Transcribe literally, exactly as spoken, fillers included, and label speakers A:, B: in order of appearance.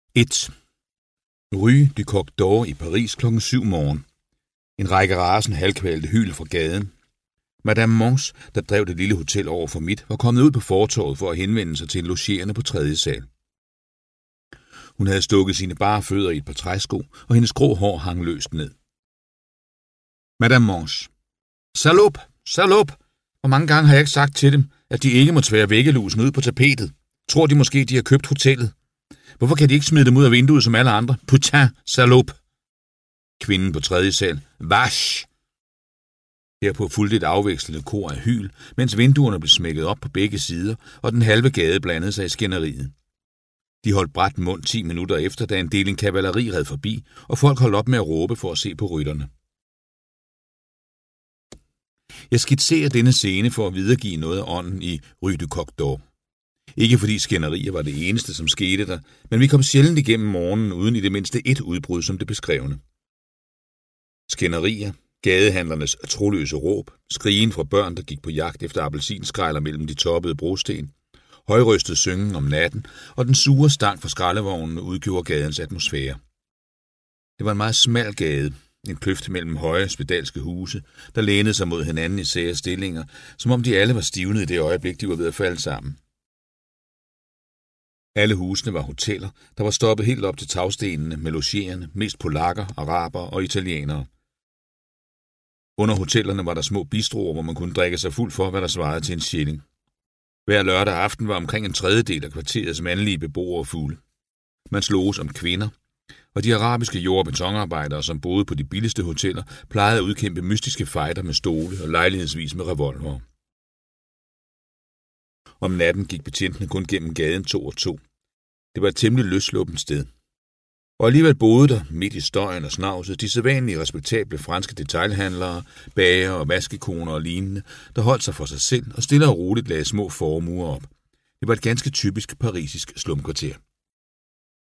A: et. Rue du Coq d'Or i Paris klokken syv morgen. En række rasende halvkvalte hyl fra gaden. Madame Mons, der drev det lille hotel over for mit, var kommet ud på fortovet for at henvende sig til en logerende på tredje sal. Hun havde stukket sine bare fødder i et par træsko, og hendes grå hår hang løst ned. Madame Mons. Salop, salop! Hvor mange gange har jeg ikke sagt til dem, at de ikke må tvære væggelusen ud på tapetet? Tror de måske, de har købt hotellet? Hvorfor kan de ikke smide dem ud af vinduet som alle andre? Putain, salop! Kvinden på tredje sal. Vash! Herpå fulgte et afvekslende kor af hyl, mens vinduerne blev smækket op på begge sider, og den halve gade blandede sig i skænderiet. De holdt bræt mund ti minutter efter, da en deling kavaleri red forbi, og folk holdt op med at råbe for at se på rytterne. Jeg skitserer denne scene for at videregive noget af ånden i Rue du Coq d'Or. Ikke fordi skænderier var det eneste, som skete der, men vi kom sjældent igennem morgenen uden i det mindste et udbrud som det beskrevne. Skænderier, gadehandlernes troløse råb, skrigen fra børn, der gik på jagt efter appelsinskrejler mellem de toppede brosten, højrøstet syngen om natten og den sure stank fra skraldevognene udgjorde gadens atmosfære. Det var en meget smal gade, en kløft mellem høje spedalske huse, der lænede sig mod hinanden i sære stillinger, som om de alle var stivnet i det øjeblik, de var ved at falde sammen. Alle husene var hoteller, der var stoppet helt op til tagstenene med logerende, mest polakker, araber og italienere. Under hotellerne var der små bistroer, hvor man kunne drikke sig fuld for, hvad der svarede til en shilling. Hver lørdag aften var omkring en tredjedel af kvarterets mandlige beboere fulde. Man sloges om kvinder, og de arabiske jord- og betonarbejdere, som boede på de billigste hoteller, plejede at udkæmpe mystiske fejder med stole og lejlighedsvis med revolver. Om natten gik betjentene kun gennem gaden to og to. Det var et temmelig løsluppent sted. Og alligevel boede der, midt i støjen og snavset, de sædvanlige respektable franske detailhandlere, bager og vaskekoner og lignende, der holdt sig for sig selv og stille og roligt lagde små formuer op. Det var et ganske typisk parisisk slumkvarter.